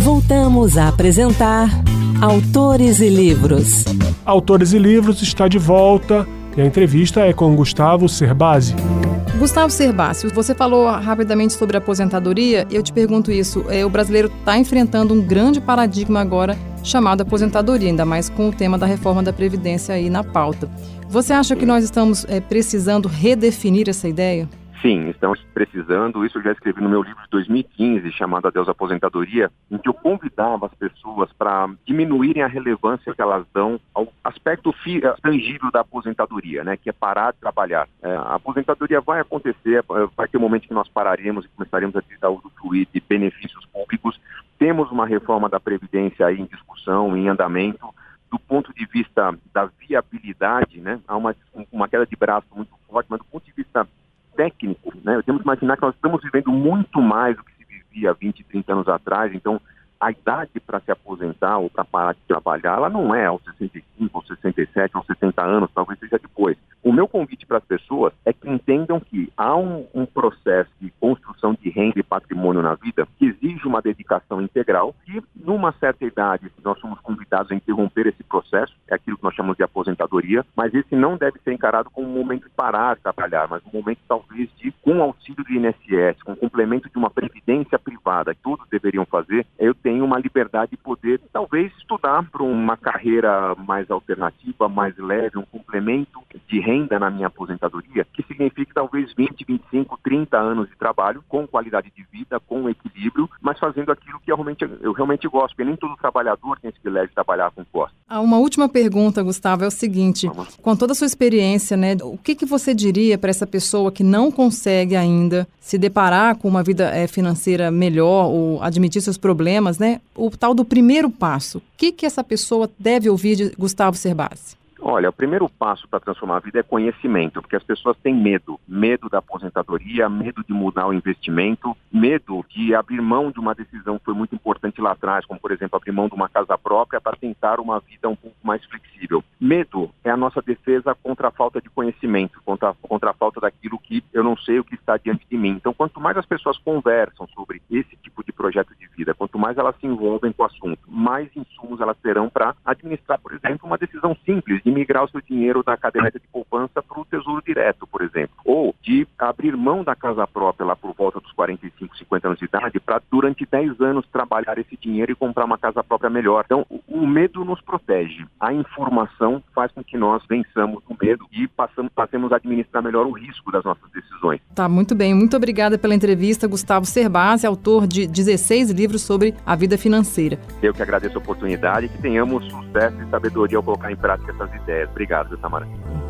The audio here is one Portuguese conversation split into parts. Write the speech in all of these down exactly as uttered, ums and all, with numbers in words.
Voltamos a apresentar Autores e Livros. Autores e Livros está de volta e a entrevista é com Gustavo Cerbasi. Gustavo Cerbasi, você falou rapidamente sobre a aposentadoria. Eu te pergunto isso, é, o brasileiro está enfrentando um grande paradigma agora chamado aposentadoria, ainda mais com o tema da reforma da Previdência aí na pauta. Você acha que nós estamos é, precisando redefinir essa ideia? Sim, estamos precisando. Isso eu já escrevi no meu livro de dois mil e quinze, chamado Adeus Aposentadoria, em que eu convidava as pessoas para diminuírem a relevância que elas dão ao aspecto fi- tangível da aposentadoria, né, que é parar de trabalhar. É, a aposentadoria vai acontecer, vai ter um momento que nós pararemos e começaremos a usufruir de benefícios públicos. Temos uma reforma da Previdência aí em discussão, em andamento. Do ponto de vista da viabilidade, né, há uma, uma queda de braço muito forte, mas do ponto de vista técnico, né, temos que imaginar que nós estamos vivendo muito mais do que se vivia vinte, trinta anos atrás. Então a idade para se aposentar ou para parar de trabalhar, ela não é aos sessenta e cinco, aos sessenta e sete, aos setenta anos, talvez seja depois. O meu convite para as pessoas é que entendam que há um, um processo de construção de renda e patrimônio na vida que exige uma dedicação integral e, numa certa idade, nós somos convidados a interromper esse processo, é aquilo que nós chamamos de aposentadoria, mas esse não deve ser encarado como um momento de parar de trabalhar, mas um momento, talvez, de, com auxílio do I N S S, com complemento de uma previdência privada, que todos deveriam fazer, eu tenho uma liberdade de poder, talvez, estudar para uma carreira mais alternativa, mais leve, um complemento de renda na minha aposentadoria, que signifique talvez vinte, vinte e cinco, trinta anos de trabalho, com qualidade de vida, com equilíbrio, mas fazendo aquilo que eu realmente, eu realmente gosto, porque nem todo trabalhador tem esse privilégio de trabalhar com gosto. Uma última pergunta, Gustavo, é o seguinte, Vamos. com toda a sua experiência, né, o que, que você diria para essa pessoa que não consegue ainda se deparar com uma vida é, financeira melhor ou admitir seus problemas, né, o tal do primeiro passo? O que, que essa pessoa deve ouvir de Gustavo Cerbasi? Olha, o primeiro passo para transformar a vida é conhecimento, porque as pessoas têm medo. Medo da aposentadoria, medo de mudar o investimento, medo de abrir mão de uma decisão que foi muito importante lá atrás, como, por exemplo, abrir mão de uma casa própria para tentar uma vida um pouco mais flexível. Medo é a nossa defesa contra a falta de conhecimento, contra, contra a falta daquilo que eu não sei o que está diante de mim. Então, quanto mais as pessoas conversam sobre esse tipo de projeto de vida, quanto mais elas se envolvem com o assunto, mais insumos elas terão para administrar, por exemplo, uma decisão simples de migrar o seu dinheiro da caderneta de poupança para o Tesouro Direto, por exemplo. Ou de abrir mão da casa própria lá por volta dos quarenta e cinco, cinquenta anos de idade para, durante dez anos, trabalhar esse dinheiro e comprar uma casa própria melhor. Então, o medo nos protege. A informação faz com que nós vençamos o medo e passamos, passemos a administrar melhor o risco das nossas decisões. Tá, muito bem. Muito obrigada pela entrevista, Gustavo Cerbasi, autor de dezesseis livros sobre a vida financeira. Eu que agradeço a oportunidade e que tenhamos sucesso e sabedoria ao colocar em prática essas ideias. Obrigado, Tamara.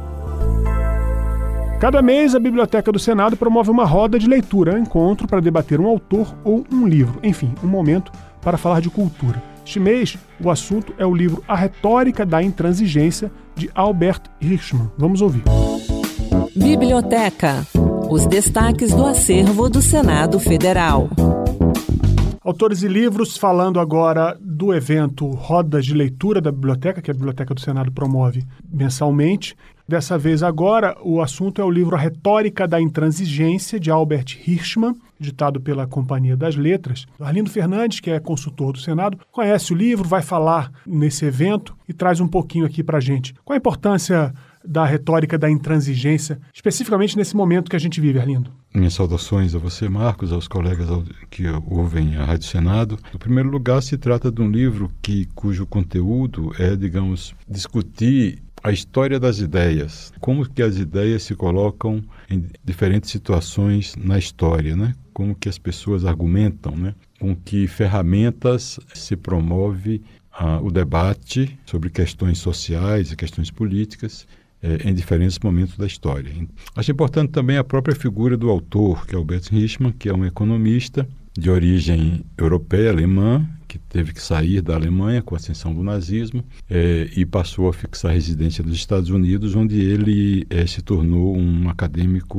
Cada mês, a Biblioteca do Senado promove uma roda de leitura, um encontro para debater um autor ou um livro. Enfim, um momento para falar de cultura. Este mês, o assunto é o livro A Retórica da Intransigência, de Albert Hirschman. Vamos ouvir. Biblioteca. Os destaques do acervo do Senado Federal. Autores e livros, falando agora do evento Rodas de Leitura da Biblioteca, que a Biblioteca do Senado promove mensalmente. Dessa vez agora, o assunto é o livro A Retórica da Intransigência, de Albert Hirschman, editado pela Companhia das Letras. Arlindo Fernandes, que é consultor do Senado, conhece o livro, vai falar nesse evento e traz um pouquinho aqui para a gente. Qual a importância da retórica da intransigência, especificamente nesse momento que a gente vive, Arlindo? Minhas saudações a você, Marcos, aos colegas que ouvem a Rádio Senado. Em primeiro lugar, se trata de um livro que, cujo conteúdo é, digamos, discutir a história das ideias, como que as ideias se colocam em diferentes situações na história, né? Como que as pessoas argumentam, né? Com que ferramentas se promove ah, o debate sobre questões sociais e questões políticas eh, em diferentes momentos da história. Acho importante também a própria figura do autor, que é Albert Hirschman, que é um economista de origem europeia, alemã, que teve que sair da Alemanha com a ascensão do nazismo eh, e passou a fixar residência nos Estados Unidos, onde ele eh, se tornou um acadêmico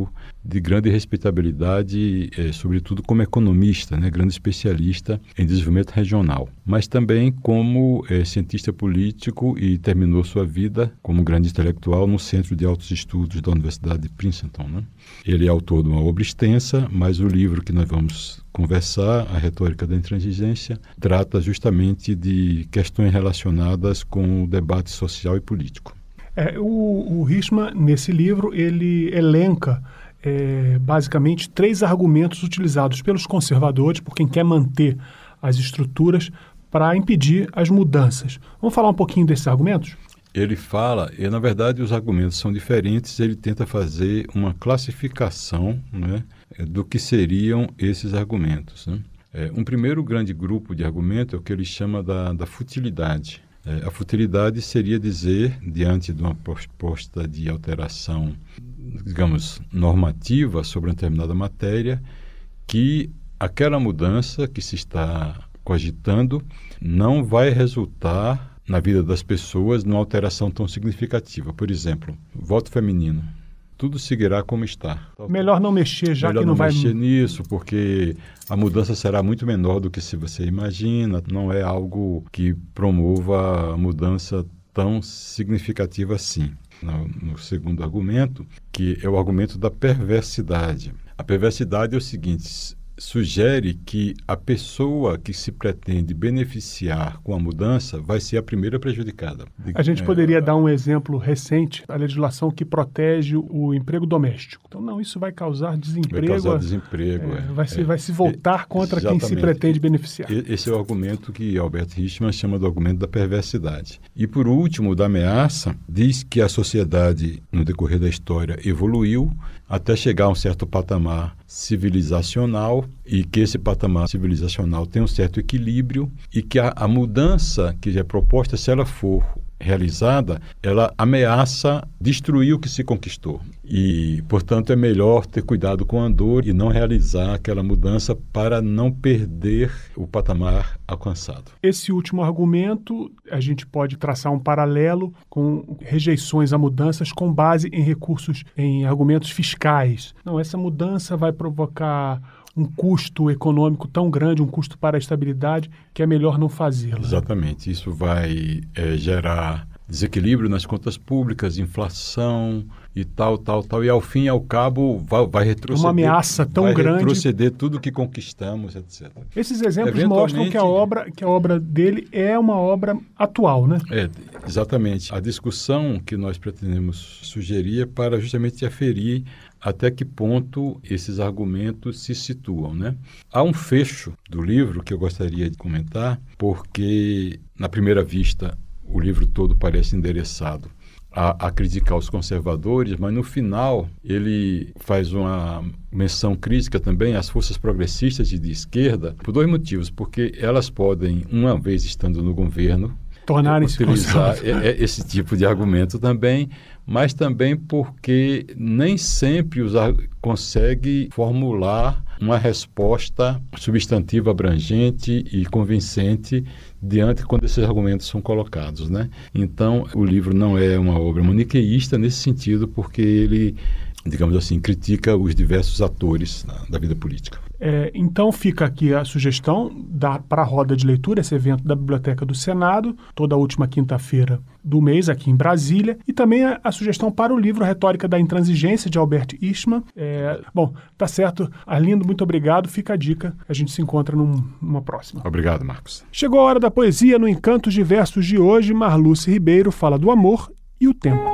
de grande respeitabilidade, eh, sobretudo como economista, né, grande especialista em desenvolvimento regional, mas também como eh, cientista político, e terminou sua vida como grande intelectual no Centro de Altos Estudos da Universidade de Princeton, né? Ele é autor de uma obra extensa, mas o livro que nós vamos conversar, A Retórica da Intransigência, trata justamente de questões relacionadas com o debate social e político. É, o, o Hirschman, nesse livro, ele elenca é, basicamente três argumentos utilizados pelos conservadores, por quem quer manter as estruturas, para impedir as mudanças. Vamos falar um pouquinho desses argumentos? Ele fala, e na verdade os argumentos são diferentes, ele tenta fazer uma classificação, né, do que seriam esses argumentos, né? É, um primeiro grande grupo de argumento é o que ele chama da, da futilidade. É, a futilidade seria dizer, diante de uma proposta de alteração, digamos, normativa sobre uma determinada matéria, que aquela mudança que se está cogitando não vai resultar na vida das pessoas numa alteração tão significativa. Por exemplo, voto feminino. Tudo seguirá como está. Melhor não mexer, já Melhor que não, não vai... mexer nisso, porque a mudança será muito menor do que se você imagina. Não é algo que promova a mudança tão significativa assim. No, no segundo argumento, que é o argumento da perversidade. A perversidade é o seguinte: sugere que a pessoa que se pretende beneficiar com a mudança vai ser a primeira prejudicada. A gente é, poderia dar um exemplo recente, a legislação que protege o emprego doméstico. Então, não, isso vai causar desemprego. Vai causar desemprego. É, é, vai, se, é, vai se voltar contra exatamente. Quem se pretende beneficiar. Esse é o argumento que Albert Hirschman chama do argumento da perversidade. E, por último, da ameaça, diz que a sociedade, no decorrer da história, evoluiu até chegar a um certo patamar civilizacional, e que esse patamar civilizacional tem um certo equilíbrio, e que a, a mudança que é proposta, se ela for realizada, ela ameaça destruir o que se conquistou. E, portanto, é melhor ter cuidado com a dor e não realizar aquela mudança para não perder o patamar alcançado. Esse último argumento, a gente pode traçar um paralelo com rejeições a mudanças com base em recursos, em argumentos fiscais. Não, essa mudança vai provocar um custo econômico tão grande, um custo para a estabilidade, que é melhor não fazê-la. Exatamente. Isso vai é, gerar desequilíbrio nas contas públicas, inflação e tal, tal, tal. E, ao fim e ao cabo, vai, vai retroceder. Uma ameaça tão vai grande. Vai retroceder tudo que conquistamos, etcétera. Esses exemplos mostram que a, obra, que a obra dele é uma obra atual, né? É, exatamente. A discussão que nós pretendemos sugerir é para justamente aferir até que ponto esses argumentos se situam, né? Há um fecho do livro que eu gostaria de comentar, porque, na primeira vista, o livro todo parece endereçado a, a criticar os conservadores, mas no final ele faz uma menção crítica também às forças progressistas e de esquerda, por dois motivos: porque elas podem, uma vez estando no governo, tornarem-se utilizar esse tipo de argumento também, mas também porque nem sempre os consegue formular uma resposta substantiva, abrangente e convincente diante quando esses argumentos são colocados, né? Então, o livro não é uma obra maniqueísta nesse sentido, porque ele, digamos assim, critica os diversos atores da, da vida política. É, então fica aqui a sugestão para a roda de leitura, esse evento da Biblioteca do Senado, toda a última quinta-feira do mês aqui em Brasília, e também a, a sugestão para o livro Retórica da Intransigência, de Albert Hirschman. É, bom, tá certo. Arlindo, muito obrigado. Fica a dica. A gente se encontra num, numa próxima. Obrigado, Marcos. Chegou a hora da poesia. No Encantos de Versos de hoje, Marluce Ribeiro fala do amor e o tempo.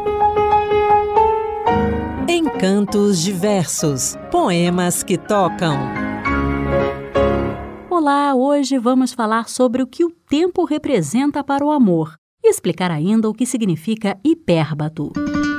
Encantos de Versos. Poemas que tocam. Olá, hoje vamos falar sobre o que o tempo representa para o amor e explicar ainda o que significa hipérbato.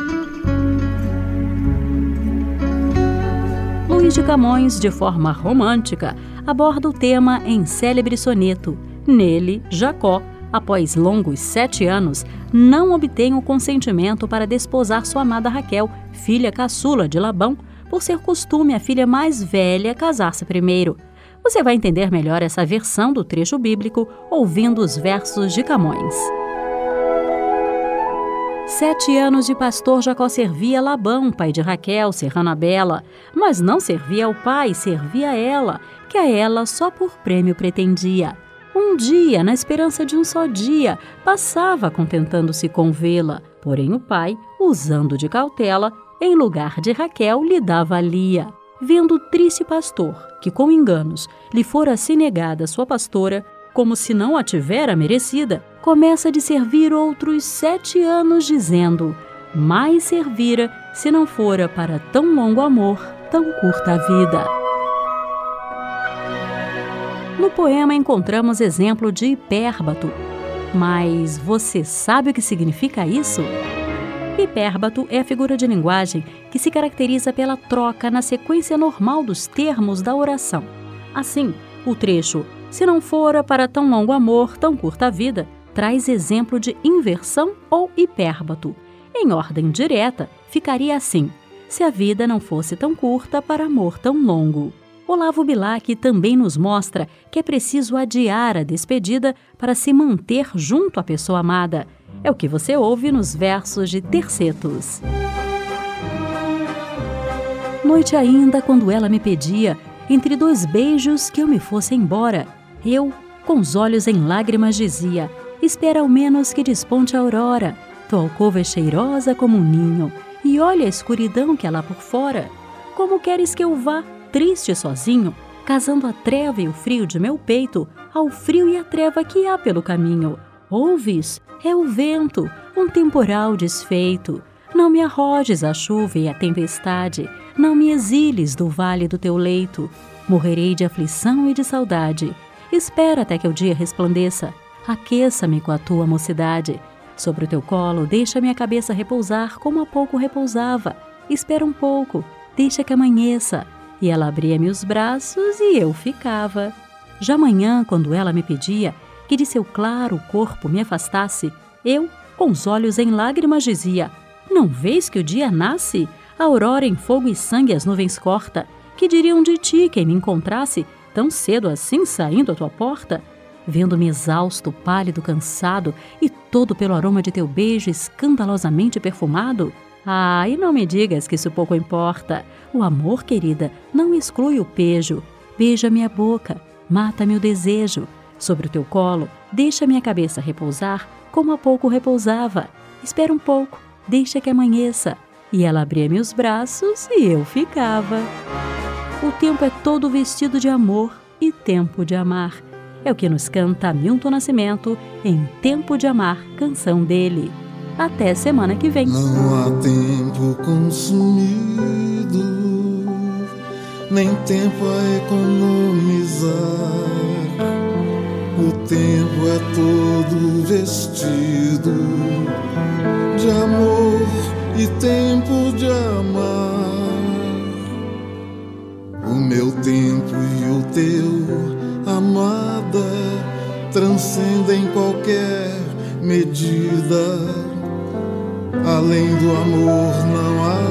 Luís de Camões, de forma romântica, aborda o tema em célebre soneto. Nele, Jacó, após longos sete anos, não obtém o consentimento para desposar sua amada Raquel, filha caçula de Labão, por ser costume a filha mais velha casar-se primeiro. Você vai entender melhor essa versão do trecho bíblico ouvindo os versos de Camões. Sete anos de pastor Jacó servia Labão, pai de Raquel, serrana bela, mas não servia ao pai, servia a ela, que a ela só por prêmio pretendia. Um dia, na esperança de um só dia, passava contentando-se com vê-la, porém o pai, usando de cautela, em lugar de Raquel lhe dava Lia. Vendo o triste pastor, que com enganos lhe fora assim negada sua pastora, como se não a tivera merecida, começa de servir outros sete anos, dizendo: mais servira se não fora para tão longo amor, tão curta vida. No poema encontramos exemplo de hipérbato. Mas você sabe o que significa isso? Hipérbato é a figura de linguagem que se caracteriza pela troca na sequência normal dos termos da oração. Assim, o trecho "se não fora para tão longo amor, tão curta vida" traz exemplo de inversão ou hipérbato. Em ordem direta, ficaria assim: se a vida não fosse tão curta para amor tão longo. Olavo Bilac também nos mostra que é preciso adiar a despedida para se manter junto à pessoa amada. É o que você ouve nos versos de Tercetos. Noite ainda, quando ela me pedia, entre dois beijos, que eu me fosse embora, eu, com os olhos em lágrimas, dizia: espera ao menos que desponte a aurora. Tua alcova é cheirosa como um ninho, e olha a escuridão que há lá por fora. Como queres que eu vá, triste sozinho, casando a treva e o frio de meu peito ao frio e a treva que há pelo caminho? Ouves? É o vento, um temporal desfeito. Não me arrojes a chuva e a tempestade, não me exiles do vale do teu leito. Morrerei de aflição e de saudade. Espera até que o dia resplandeça, aqueça-me com a tua mocidade. Sobre o teu colo deixa minha cabeça repousar como há pouco repousava. Espera um pouco, deixa que amanheça. E ela abria-me os braços e eu ficava. Já amanhã, quando ela me pedia que de seu claro corpo me afastasse, eu, com os olhos em lágrimas, dizia: não vês que o dia nasce? A aurora em fogo e sangue as nuvens corta. Que diriam de ti quem me encontrasse tão cedo assim saindo à tua porta? Vendo-me exausto, pálido, cansado, e todo pelo aroma de teu beijo escandalosamente perfumado? Ah, e não me digas que isso pouco importa. O amor, querida, não exclui o pejo. Beija minha boca, mata-me o desejo. Sobre o teu colo, deixa minha cabeça repousar como há pouco repousava. Espera um pouco, deixa que amanheça. E ela abria-me os braços e eu ficava. O tempo é todo vestido de amor e tempo de amar. É o que nos canta Milton Nascimento em Tempo de Amar, canção dele. Até semana que vem. Não há tempo consumido, nem tempo a economizar. O tempo é todo vestido de amor e tempo de amar. O meu tempo e o teu, amada, transcendem qualquer medida. Além do amor não há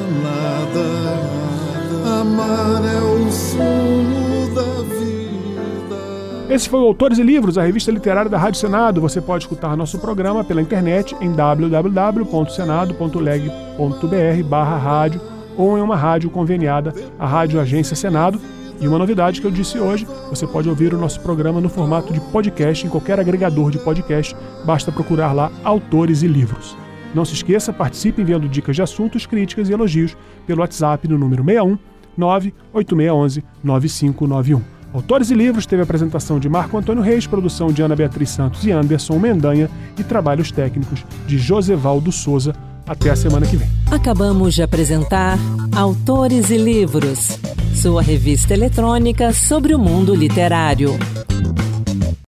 nada. Amar é o sumo da vida. Esse foi o Autores e Livros, a revista literária da Rádio Senado. Você pode escutar nosso programa pela internet em w w w ponto senado ponto leg ponto b r barra rádio ou em uma rádio conveniada, a Rádio Agência Senado. E uma novidade que eu disse hoje, você pode ouvir o nosso programa no formato de podcast em qualquer agregador de podcast. Basta procurar lá Autores e Livros. Não se esqueça, participe enviando dicas de assuntos, críticas e elogios pelo WhatsApp no número seis um nove oito seis um um nove cinco nove um. Autores e Livros teve a apresentação de Marco Antônio Reis, produção de Ana Beatriz Santos e Anderson Mendanha e trabalhos técnicos de Josevaldo Souza. Até a semana que vem. Acabamos de apresentar Autores e Livros, sua revista eletrônica sobre o mundo literário.